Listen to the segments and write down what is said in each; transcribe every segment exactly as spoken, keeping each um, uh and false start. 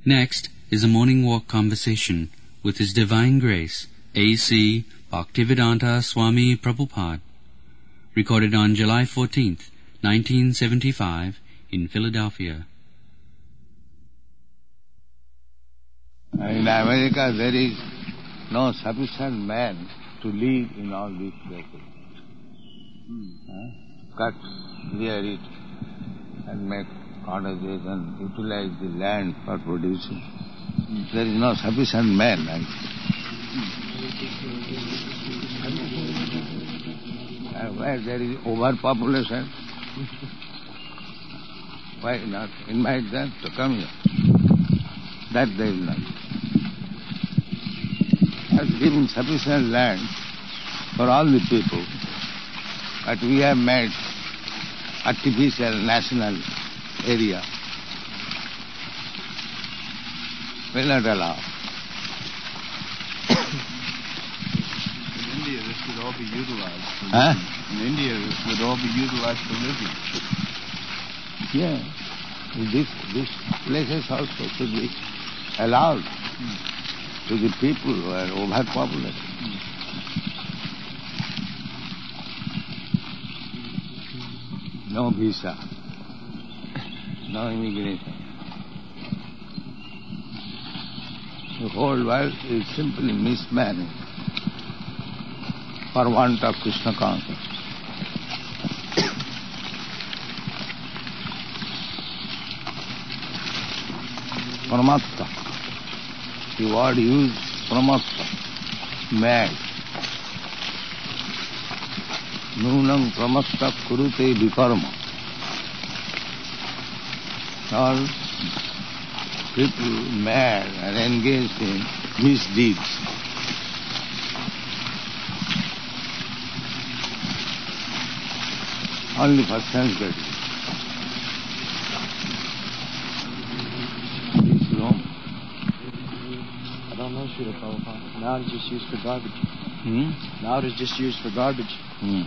Next is a morning walk conversation with His Divine Grace, A C Bhaktivedanta Swami Prabhupada, recorded on July fourteenth, nineteen seventy-five, in Philadelphia. In America there is no sufficient man to live in all these places. Hmm. Huh? Cut, clear it, and make cottages and utilize the land for producing. Hmm. There is no sufficient man. I uh, where there is overpopulation, why not invite them to come here? That there is not. Has given sufficient land for all the people, but we have made artificial national area. Will not allow. In India, this would all be utilized. For Huh? living. In India, this would all be utilized for living. Yeah. This, this places also should be allowed hmm. to the people who are overpopulated. Hmm. No visa, no immigration. The whole world is simply mismanaged for want of Krishna consciousness. Pramatta. The word used, pramatta, mad. Nunam pramatta kurute vikarma. All people mad and engaged in misdeeds. Only for sense gratification. I don't know, Srila Prabhupada. Now it's just used for garbage. Hmm? Now it is just used for garbage. Hmm.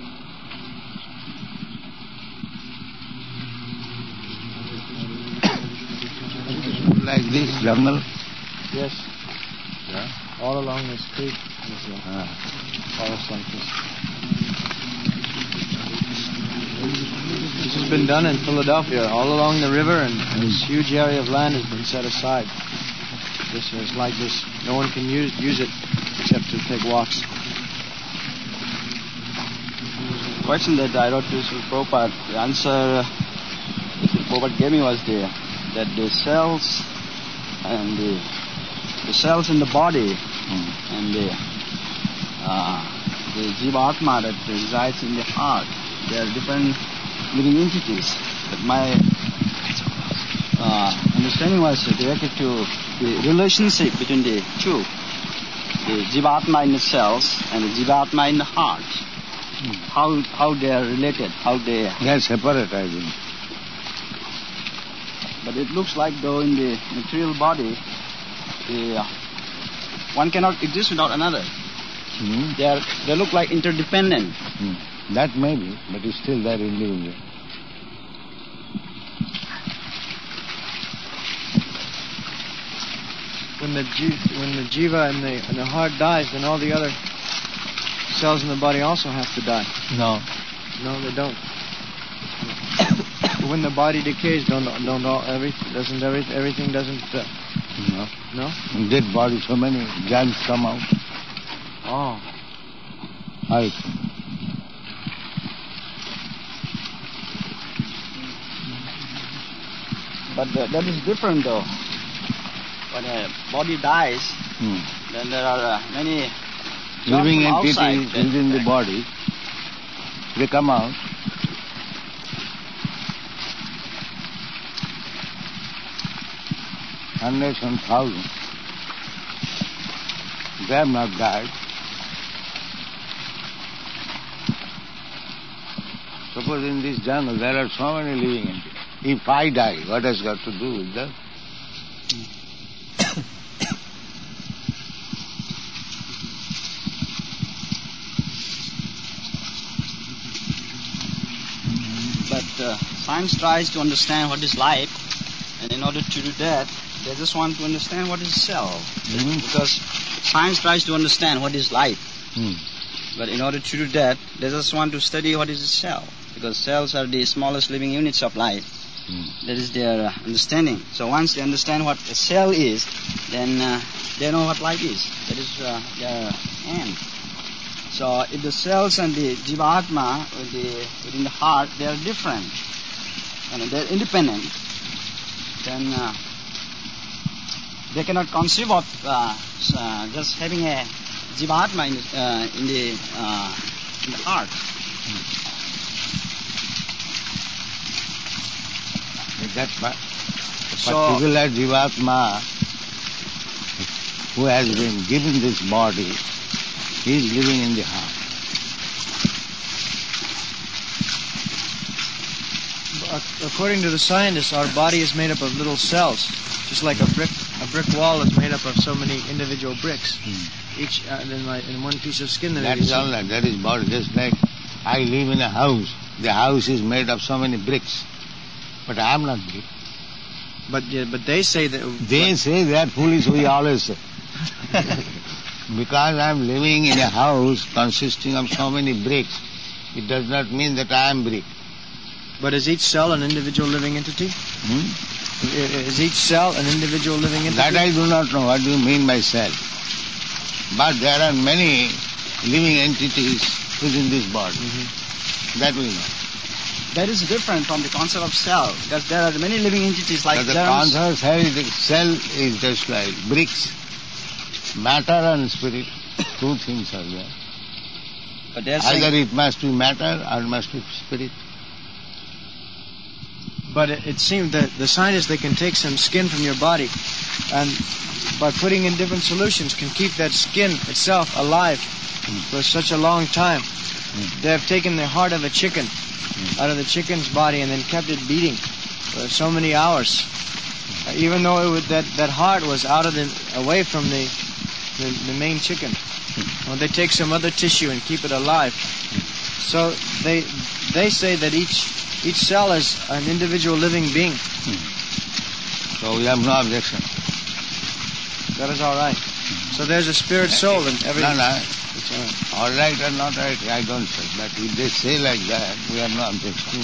Like this jungle? Yes. Yeah. All along this creek is a Ah. forest like this. This has been done in Philadelphia, all along the river, and this huge area of land has been set aside. This is like this. No one can use use it except to take walks. The question that I wrote to Sri Prabhupada, the answer Sri Prabhupada gave me was the, that the cells and the, the cells in the body mm. and the, uh, the Jiva-Atma that resides in the heart, they are different living entities. But my uh, understanding was directed to the relationship between the two, the Jiva-Atma in the cells and the Jiva-Atma in the heart. Hmm. How how they are related, how they... They are separate, I think. But it looks like though in the material body, the, uh, one cannot exist without another. Hmm. They are, they look like interdependent. Hmm. That may be, but it's still there individual. When the ji- when the jiva and the and the heart dies, then all the other cells in the body also have to die. No. No, they don't. When the body decays, don't don't all every doesn't every everything doesn't. Uh, No. no. In dead body, so many germs come out. Oh. I. But uh, that is different though. When a body dies, Hmm. then there are uh, many Living from entities outside that- within the body, they come out. Hundreds and thousands. They have not died. Suppose in this jungle there are so many living entities. If I die, what has got to do with that? But uh, science tries to understand what is life, and in order to do that, they just want to understand what is cell. Hmm? Because science tries to understand what is life. Hmm. But in order to do that, they just want to study what is a cell. Because cells are the smallest living units of life. Hmm. That is their uh, understanding. So once they understand what a cell is, then uh, they know what life is. That is uh, their end. So if the cells and the Jivatma with the, within the heart, they are different, and they are independent, then uh, they cannot conceive of uh, uh, just having a Jivatma in, uh, in, the, uh, in the heart. That pa- So- particular Jivatma who has been given this body, he is living in the heart. Ac- According to the scientists, our body is made up of little cells, just like a brick. A brick wall is made up of so many individual bricks. Each uh, in, my, in one piece of skin. There That may be is all some- that. That is body. Just like I live in a house. The house is made of so many bricks. But I am not brick. But yeah, but they say that. They say they are foolish, we always say. Because I am living in a house consisting of so many bricks, it does not mean that I am brick. But is each cell an individual living entity? Hmm? I- Is each cell an individual living entity? That I do not know. What do you mean by cell? But there are many living entities within this body. That we know. That is different from the concept of cell, because there are many living entities like But the germs. concept is the cell is just like bricks. Matter and spirit, two things are there. But they are saying, Either it must be matter or it must be spirit. But it, it seems that the scientists, they can take some skin from your body, and by putting in different solutions, can keep that skin itself alive for such a long time. They have taken the heart of a chicken out of the chicken's body and then kept it beating for so many hours, uh, even though it was, that that heart was out of the away from the the, the main chicken. Well, they take some other tissue and keep it alive. So they they say that each each cell is an individual living being. So we have no objection. That is all right. So there's a spirit soul in every. No, no. It's all right. All right or not right, I don't say. But if they say like that, we have no objection.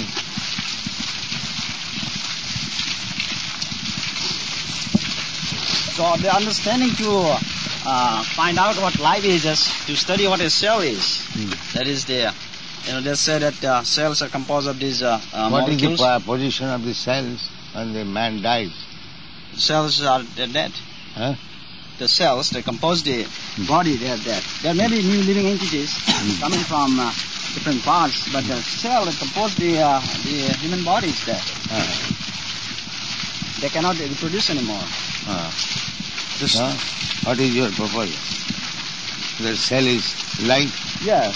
so the understanding to uh, find out what life is, is to study what a cell is. That is the, you know, they say that uh, cells are composed of these uh, uh, What is the molecules. po- position of the cells when the man dies? Cells are they're dead. Huh? The cells, they compose the body, they are dead. There may be new living entities coming from uh, different parts, but the cell that compose the, uh, the human body is dead. Uh, They cannot reproduce anymore. uh. This- Huh? What is your proposal? The cell is life. Yes.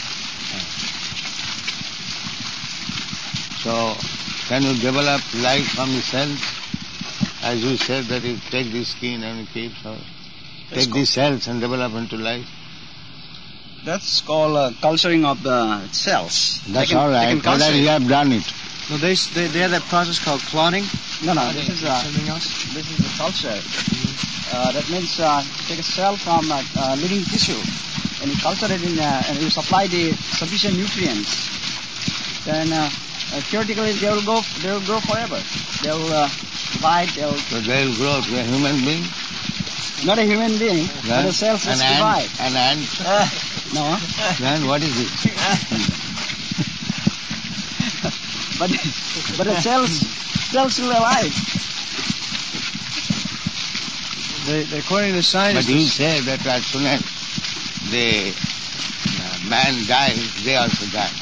So, can you develop life from the cells? As you said that you take the skin and you keep, so That's take the cells and develop into life. That's called uh, culturing of the cells. That's They can- all they right. can But that culture you it. have done it. No, they, they they have that process called clotting. No, no, this is, uh, something else. this is the culture. Uh, that means uh, take a cell from uh, uh, living tissue and you culture it in, uh, and you supply the sufficient nutrients. Then uh, uh, theoretically they will go, they will grow forever. They will uh, divide. They will So they will grow to a human being. not a human being, Then but the cells an just ant, divide. an ant. Uh, no, Then what is it? but but the cells cells still alive. They, they, according to the But scientists, you say that as soon as the uh, man dies, they also die.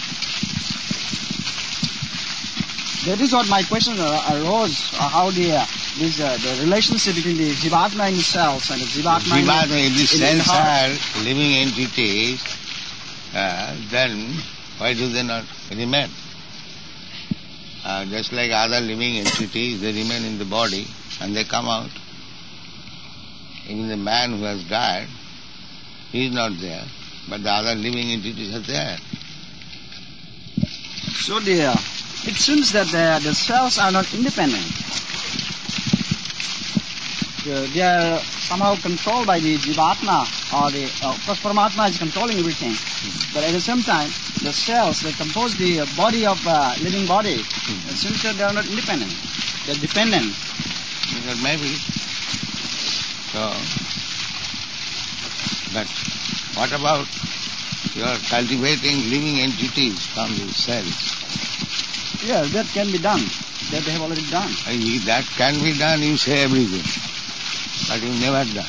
That is what my question ar- arose. Uh, how the uh, this uh, the relationship between the Jivatma in the cells and the Jivatma in the, Jivatma, if the in the cells heart. are living entities, uh, then why do they not remain? Uh, just like other living entities, they remain in the body and they come out. Even the man who has died, he is not there, but the other living entities are there. So the uh, it seems that the the cells are not independent. uh, they are somehow controlled by the Jivatma, or the, uh, of course Paramatma is controlling everything. Mm. But at the same time, the cells that compose the body of uh, living body, mm. it seems that they are not independent. They are dependent. Because maybe. So, but what about you are cultivating living entities from the cells? Yes, that can be done. That they have already done. If that can be done, you say everything. But you never done.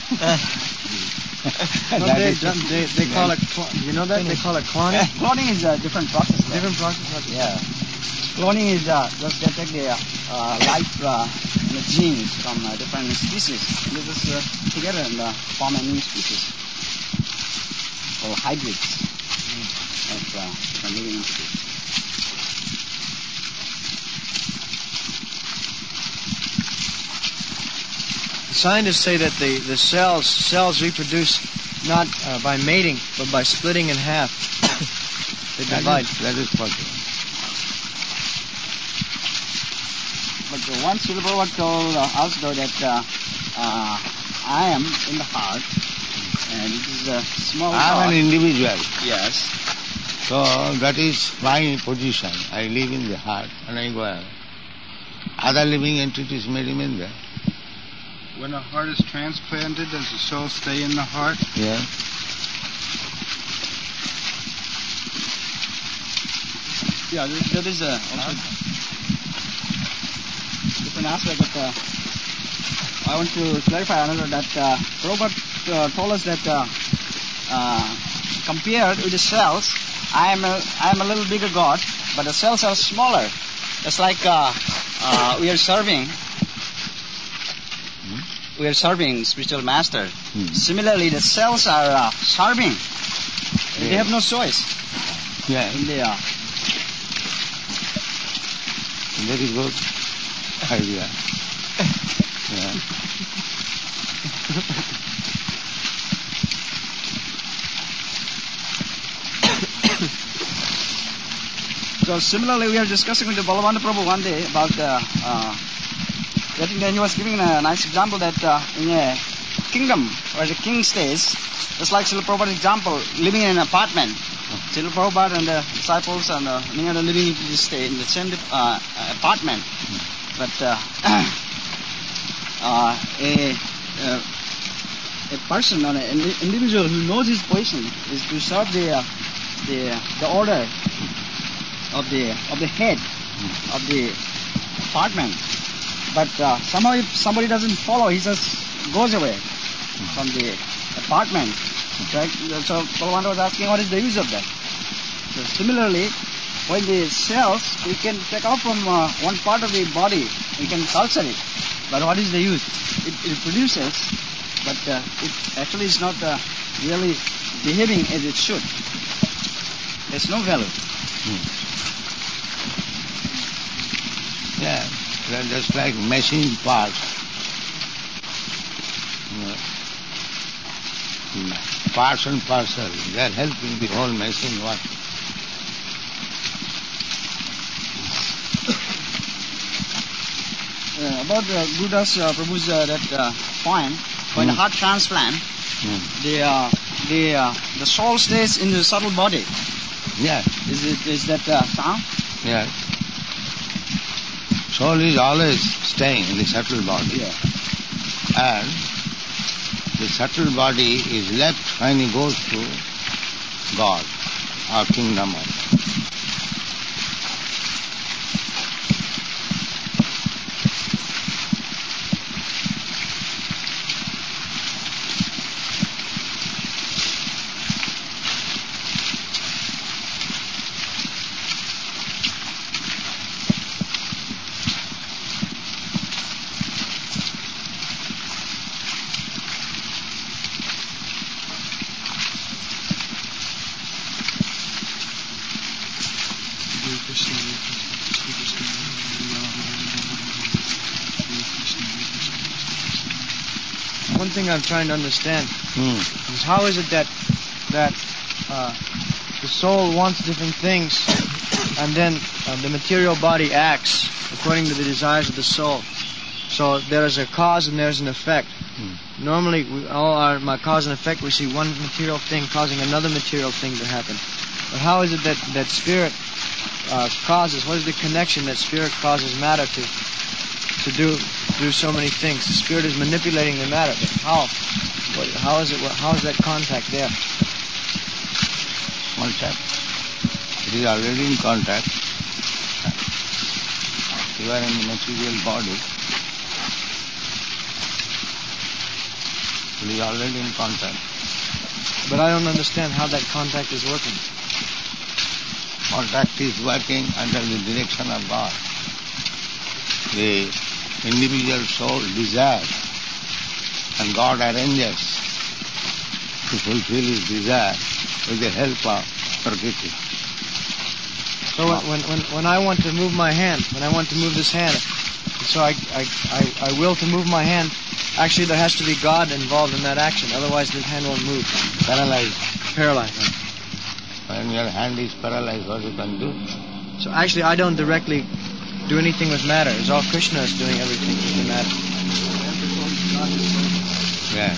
no, they, done, they, they call it, cl- you know that? They call it cloning? Cloning is a different process. Different process? Yeah. Cloning is uh, just they take the uh, life uh, the genes from uh, different species. They just uh, together and uh, form a new species. Or hybrids mm. of uh, different living entities. Scientists say that the, the cells cells reproduce not uh, by mating, but by splitting in half. They that divide. Is, that is possible. But uh, once Srila Prabhupada told uh, us though that uh, uh, I am in the heart, and it is a small I am heart. an individual. Yes. So that is my position. I live in the heart and I go out. Other living entities may remain there. When a heart is transplanted, does the soul stay in the heart? Yeah. Yeah, that is uh, also different aspect of uh, I want to clarify another that uh, Robert uh, told us that uh, uh, compared with the cells, I am a, I am a little bigger God, but the cells are smaller. It's like uh, uh, we are serving we are serving spiritual master. Hmm. Similarly, the cells are uh, serving. Yeah. They have no choice. Yeah. In the, uh, very good idea. Yeah. So similarly, we are discussing with the Balavana Prabhu one day about the. Uh, I think that he was giving a nice example that uh, in a kingdom where the king stays, just like Srila Prabhupada's example, living in an apartment. Srila Prabhupada and the disciples and uh, many other living entities stay in the same uh, apartment. But uh, uh, a, uh, a person or an individual who knows his position is to serve the uh, the the order of the of the head of the apartment. But uh, somehow if somebody doesn't follow, he just goes away from the apartment. Right? So Balavana was asking, what is the use of that? So similarly, when the cells, we can take out from uh, one part of the body, we can culture it. But what is the use? It, it produces, but uh, it actually is not uh, really behaving as it should. There's no value. Hmm. Yeah. They're just like machine parts. You know, parts and parcel. They're helping the whole machine work. Uh, about uh, Gurudas uh, Prabhu's uh, that uh, point, when mm. heart transplant, mm. the uh, the uh, the soul stays in the subtle body. Yeah. Is it is that uh, sound? Yeah. Soul is always staying in the subtle body. Yeah. And the subtle body is left when he goes to God, our kingdom. One thing I'm trying to understand hmm. is how is it that that uh, the soul wants different things, and then uh, the material body acts according to the desires of the soul. So there is a cause and there's an effect. Hmm. Normally, we all are my cause and effect. We see one material thing causing another material thing to happen. But how is it that that spirit uh, causes? What is the connection that spirit causes matter to to do do so many things? The spirit is manipulating the matter. But how? What, how is it? How is that contact there? Contact. It is already in contact. You are in the material body. It is already in contact. But I don't understand how that contact is working. Contact is working under the direction of God. The individual soul desires, and God arranges to fulfill his desire with the help of Prakriti. So when, when, when I want to move my hand, when I want to move this hand, so I, I, I, I will to move my hand, actually there has to be God involved in that action, otherwise the hand won't move. Paralyzed. Paralyzed. When your hand is paralyzed, what you can do? So actually I don't directly do anything with matter. It's all Krishna is doing everything with the matter. Yeah.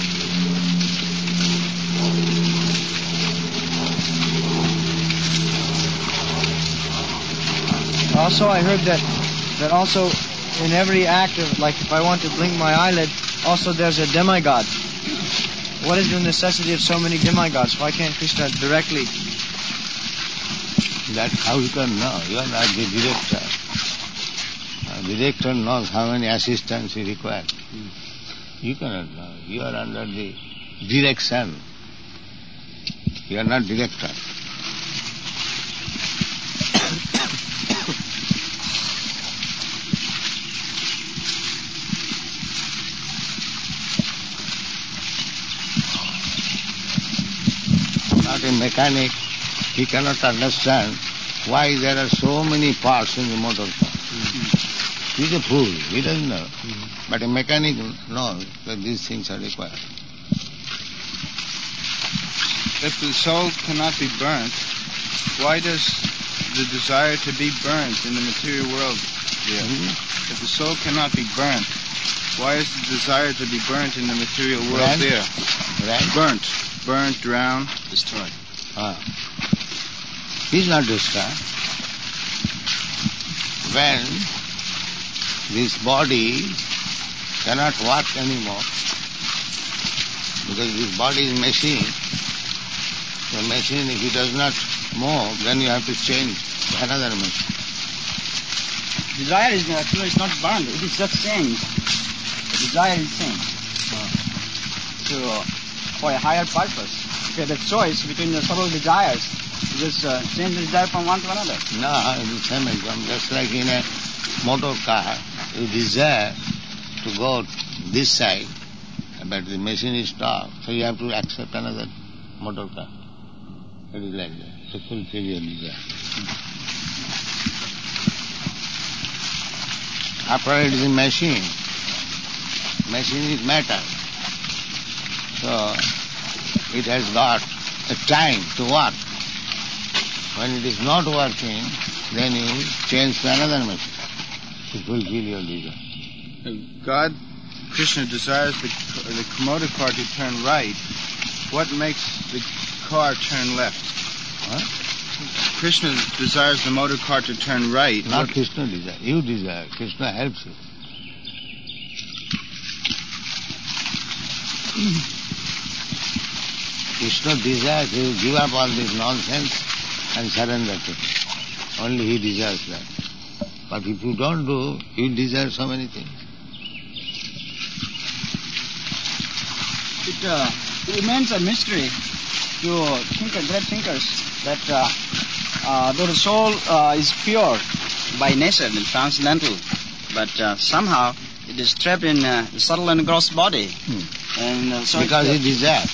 Also, I heard that that also in every act of, like if I want to blink my eyelid, also there's a demigod. What is the necessity of so many demigods? Why can't Krishna directly? That how you can know? You are not the director. The director knows how many assistants he requires. Mm. You cannot know. You are under the direction. You are not director. Not a mechanic. He cannot understand why there are so many parts in the motor car. Mm-hmm. He's a fool. He doesn't know. Mm-hmm. But a mechanic knows that these things are required. If the soul cannot be burnt, why does the desire to be burnt in the material world there? Mm-hmm. If the soul cannot be burnt, why is the desire to be burnt in the material world Burnt? there? Right? Burnt. Burnt, drowned, destroyed. Ah. He's not destroyed. When this body cannot work anymore, because this body is machine, the machine, if it does not move, then you have to change to another machine. Desire is actually it's not burned, it is just changed. The desire is changed. So, for a higher purpose. If you have a choice between the several desires, you just uh, change the desire from one to another. No, it's the same example. Just like in a motor car, you desire to go this side, but the machine is stopped, so you have to accept another motor car. It is like that, to fulfill your desire. After all, it is a machine. Machine is matter. So, it has got a time to work. When it is not working, then you change to another machine to fulfill your desire. God, Krishna desires the, the motor car to turn right. What makes the car turn left? Huh? Krishna desires the motor car to turn right. Not What? Krishna desire. You desire. Krishna helps you. Krishna desires you give up all this nonsense and surrender to him. Only he desires that. But if you don't do, you desire so many things. It, uh, it remains a mystery to thinker, great thinkers that uh, uh, though the soul uh, is pure by nature and transcendental, but uh, somehow it is trapped in uh, the subtle and gross body. Hmm. And uh, so Because it's, he desires.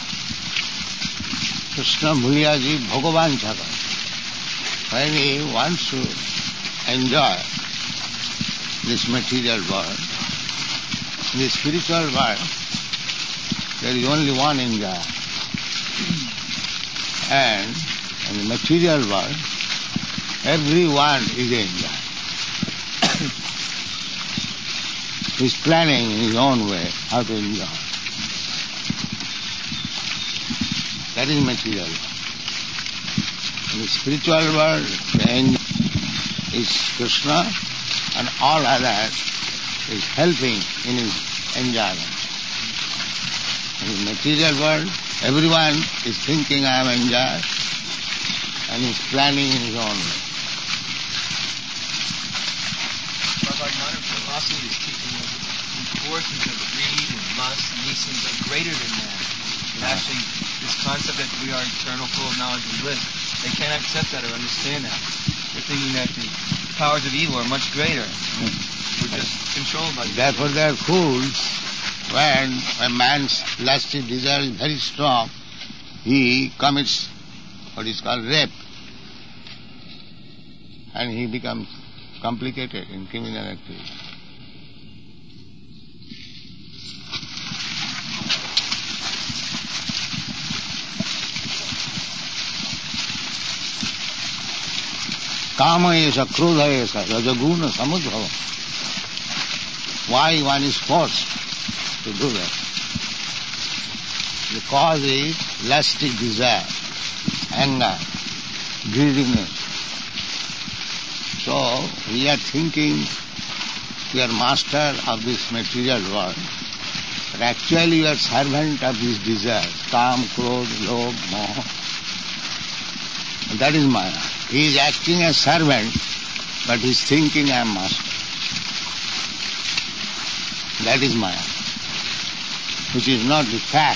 Krishna Bhuliyaji Bhagavan Chaka. When he wants to enjoy this material world, in the spiritual world, there is only one enjoyer. And in the material world, everyone is an enjoyer. He's planning in his own way how to enjoy. That is material. In the spiritual world, the end is Krishna, and all others is helping in his enjoyment. In the material world, everyone is thinking I am enjoyed, and is planning in his own way. But like modern philosophy is teaching us the forces of greed and lust and these things are greater than that. And actually, this concept that we are eternal, full of knowledge and bliss, they can't accept that or understand that. They're thinking that the powers of evil are much greater. We're just controlled by them. Therefore they are fools. When a man's lusty desire is very strong, he commits what is called rape. And he becomes complicated in criminal activity. Kama esha, krodha esha, rajaguna samudbhava. Why one is forced to do that? The cause is lusty desire, anger, greediness. So we are thinking we are master of this material world, but actually we are servant of these desires, kam, krodh, lobh, moha. And that is Maya. He is acting as servant, but he is thinking I am master. That is Maya, which is not the fact.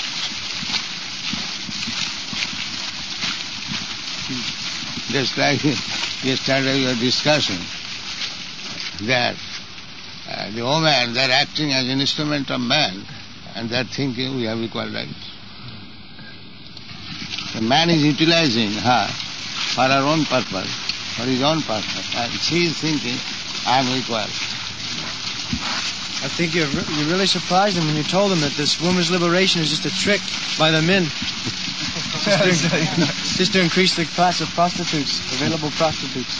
Just like yesterday we were discussing that uh, the women, they are acting as an instrument of man, and they are thinking we have equal rights. The man is utilizing her for her own purpose, for his own purpose, and she is thinking I am equal. I think you you really surprised them when you told them that this women's liberation is just a trick by the men. just, to, just to increase the class of prostitutes, available prostitutes.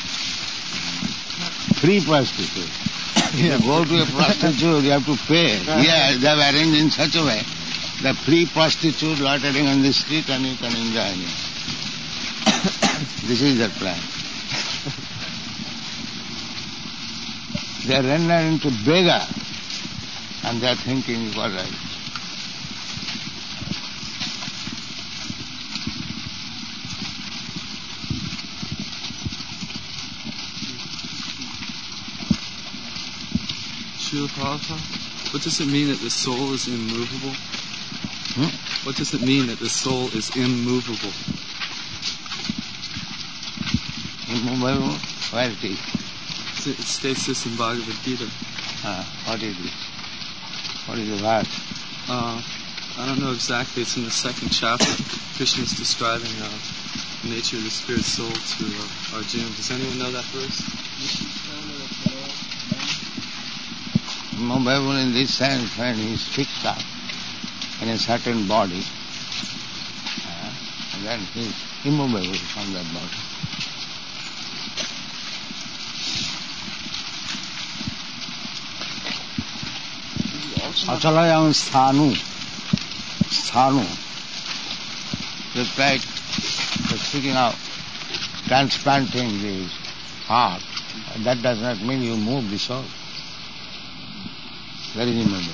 Free prostitutes. If you go to a prostitute, you have to pay. Here, they have arranged in such a way, the free prostitute loitering on the street and you can enjoy it. This is their plan. They are rendered into beggar, and they are thinking you are right. Srila Prabhupada, what does it mean that the soul is immovable? Hmm? What does it mean that the soul is immovable? Immovable? Where it is? It states this in Bhagavad Gita. Uh, what is it? What is the verse? Uh, I don't know exactly. It's in the second chapter. Krishna is describing uh, the nature of the spirit soul to uh, Arjuna. Does anyone know that verse? Immovable in this sense when he is fixed up in a certain body, uh, and then he is immovable from that body. Achalayam sthanu, sthanu. Just like speaking of transplanting the heart, that does not mean you move the soul. Very immovable.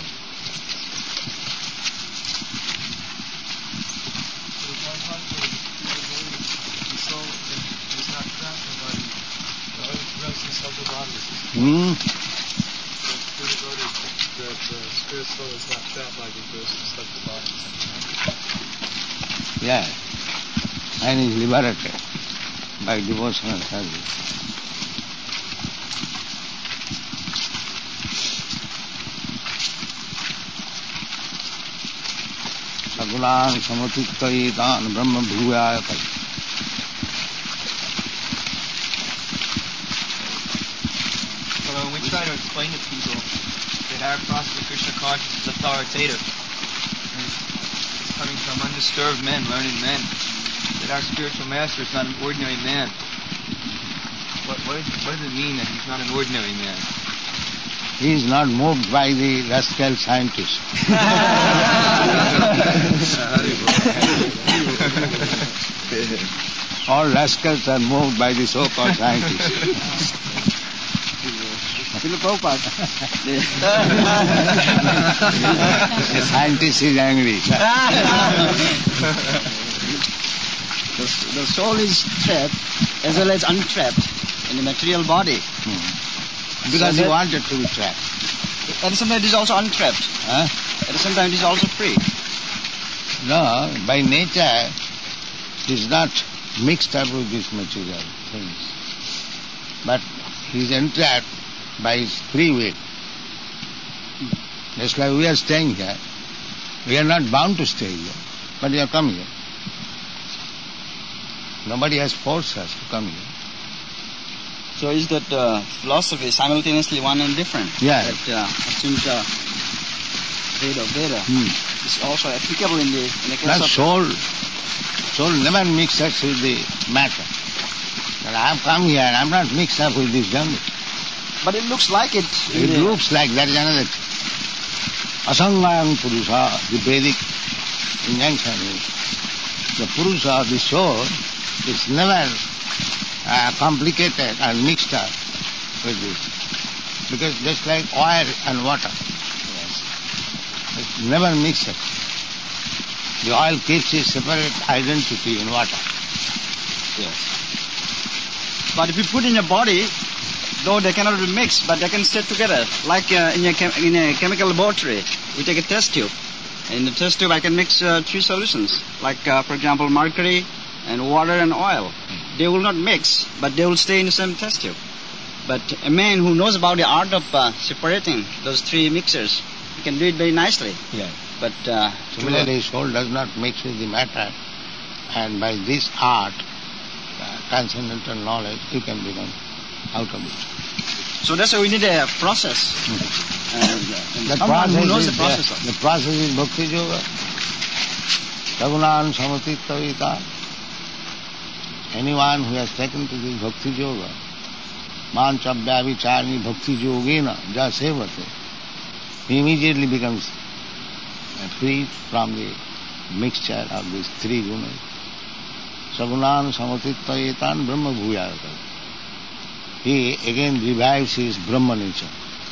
The soul is not trapped in the body. The restless of the body. Hmm? The, the spirit soul is not trapped by the grossness of the body. Yeah. And is liberated by devotional service. Sagulan samatiktaitan brahma bhuvayata. So when we try to explain to people that our process of Krishna consciousness is authoritative, and it's coming from undisturbed men, learned men, that our spiritual master is not an ordinary man. What, what, is, what does it mean that he's not an ordinary man? He is not moved by the rascal scientist. All rascals are moved by the so-called scientists. Srila Prabhupada. The scientist is angry. the, the soul is trapped as well as untrapped in the material body. Hmm. Because So he that- wanted to be trapped. At the same time, it is also untrapped. Huh? At the same time, it is also free. No, by nature, he is not mixed up with these material things. But he is entrapped by his free will. Just like we are staying here. We are not bound to stay here, but we have come here. Nobody has forced us to come here. So is that uh, philosophy simultaneously one and different? Yeah. That uh, Achunta Veda Veda Hmm. is also applicable in the in the case That of soul, soul never mixes up with the matter. But I have come here and I am not mixed up with this jungle. But it looks like it. in It the- looks like that is another thing. Asangayam Purusha, the Vedic injunction is, the Purusha, the soul, is never uh, complicated and mixed up with this. Because just like oil and water, it's never mixed up. The oil keeps its separate identity in water. But if you put in your body, though they cannot be mixed, but they can stay together. Like uh, in, a chem- in a chemical laboratory, we take a test tube. In the test tube, I can mix uh, three solutions. Like, uh, for example, mercury and water and oil. They will not mix, but they will stay in the same test tube. But a man who knows about the art of uh, separating those three mixers, he can do it very nicely. Yeah. But uh, Similarly, soul does not mix with the matter, and by this art, uh, transcendental knowledge, you can become out of it. so that's why we need a process. And, uh, and The someone process who knows is the process there. of The process is bhakti yoga. Sagunan samatittavita. Anyone who has taken to this bhakti yoga, manchabhya vicharni bhakti yogena jasevate, he immediately becomes free from the mixture of these three gunas. Sagunan samatittayetan brahma bhuyayata. He again revives his Brahma nature.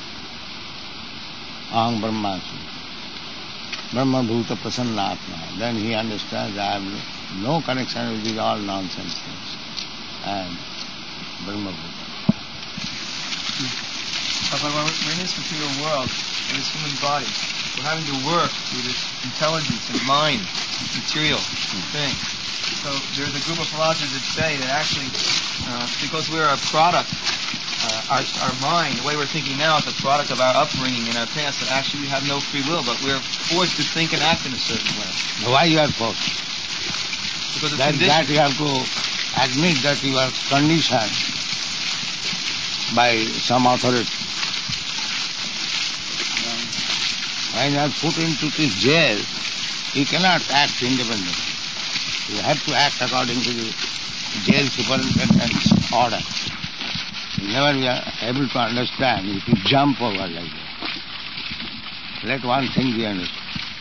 Aham brahmasmi. Brahma bhuta prasannatma. Then he understands I have no connection with these all nonsense things. And Brahma bhuta. But when we're in this material world, in this human body, we're having to work with this intelligence and mind, this material thing. So there's a group of philosophers that say that actually, uh, because we're a product, uh, our, our mind, the way we're thinking now is a product of our upbringing and our past, that actually we have no free will, but we're forced to think and act in a certain way. Why you are forced? Because of That, that conditions. you have to admit that you are conditioned by some authority. When you are put into this jail, you cannot act independently. You have to act according to the jail superintendent's order. You never be able to understand if you jump over like that. Let one thing be understood.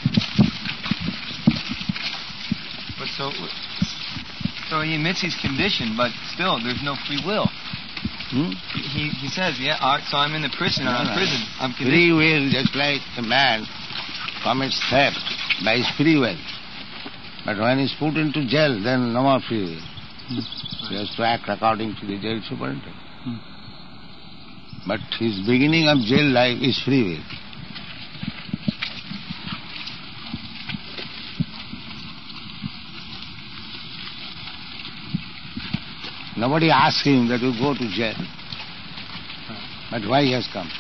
But so, so he admits he's conditioned, but still, there's no free will. Hmm? He he says, yeah, all right, so I'm in the prison, I'm in prison, I'm conditioned. Free will, just like a man commits theft by his free will. But when he's put into jail, then no more free will. He has to act according to the jail superintendent. But his beginning of jail life is free will. Nobody asks him that you go to jail. But why he has come?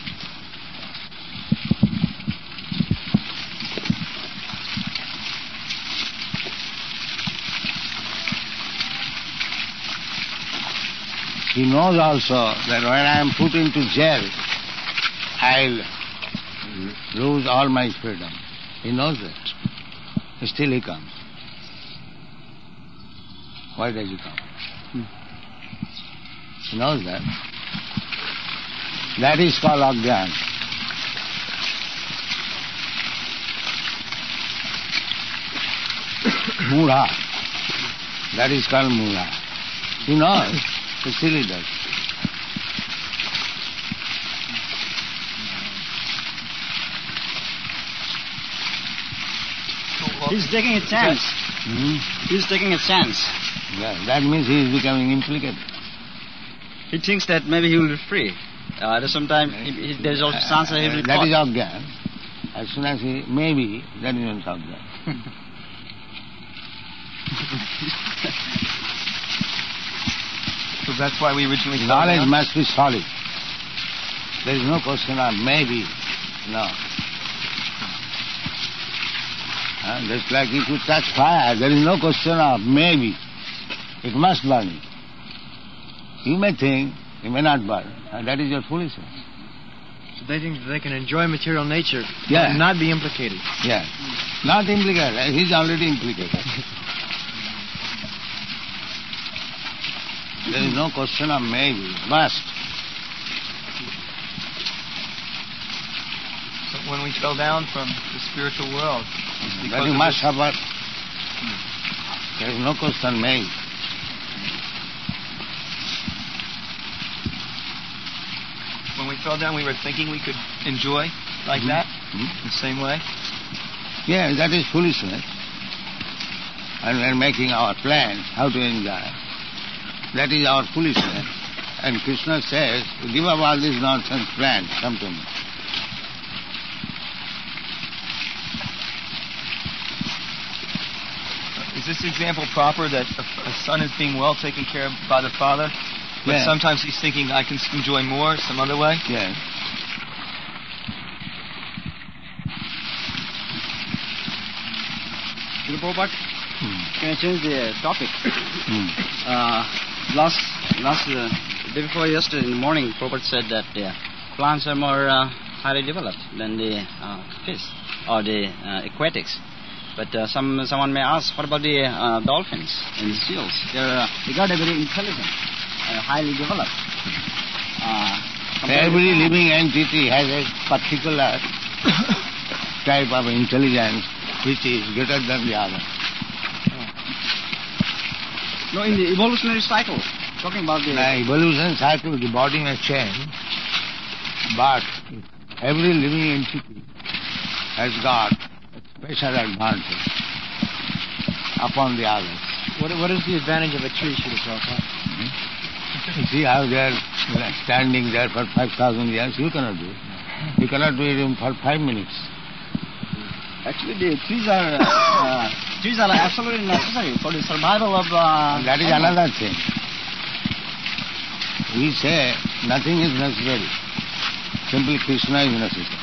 He knows also that when I am put into jail, I'll lose all my freedom. He knows that. Still he comes. Why does he come? He knows that. That is called Ajnana. Mudha. That is called Mudha. You know, the silly does. He's taking a chance. Hmm? He's taking a chance. Yeah, that means he is becoming implicated. He thinks that maybe he will be free. Uh, at some time, he, he, there is also a chance that he will be That caught. is Ajnana. As soon as he, maybe, that is also Ajnana. So that's why we originally started Knowledge out? must be solid. There is no question of maybe, no. Uh, just like if you touch fire, there is no question of maybe. It must burn. You may think it may not burn, and that is your foolishness. So they think that they can enjoy material nature Yeah. and not be implicated. Yeah. Not implicated. He is already implicated. There is no question of maybe. Must. So when we fell down from the spiritual world, it's That because you of must this- suffer. There is no question maybe. when we fell down, we were thinking we could enjoy like that, the same way. Yeah, that is foolishness. And we are making our plans how to enjoy. That is our foolishness. And Krishna says, give up all these nonsense plans, come to me. Is this example proper that a, a son is being well taken care of by the father, but Yeah. sometimes he's thinking I can enjoy more some other way? Yes. Guru Prabhupada, can I change the topic? Hmm. Uh, last, last, uh, day before yesterday in the morning, Prabhupada said that uh, plants are more uh, highly developed than the uh, fish or the uh, aquatics. But uh, some someone may ask, what about the uh, dolphins and the seals? They're uh, they got a very intelligent, uh, highly developed. Uh, compared Every with- living entity has a particular type of intelligence which is greater than the other. No, in the evolutionary cycle, talking about the The evolution cycle, the body may change, but every living entity has got a special advantage upon the others. What, what is the advantage of a tree, Srila Prabhupada? You see how they are standing there for five thousand years? You cannot do it. You cannot do it even for five minutes. Actually, the trees are uh, uh, trees are absolutely necessary for the survival of. Uh, And that is animals. another thing. We say nothing is necessary. Simply Krishna is necessary.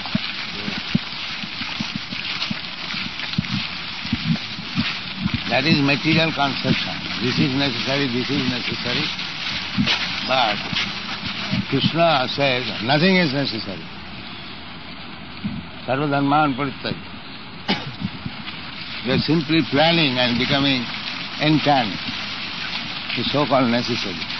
That is material conception. This is necessary, this is necessary. But Krishna says nothing is necessary. Sarva dharman parityaj. They are simply planning and becoming entangled. The so-called necessary.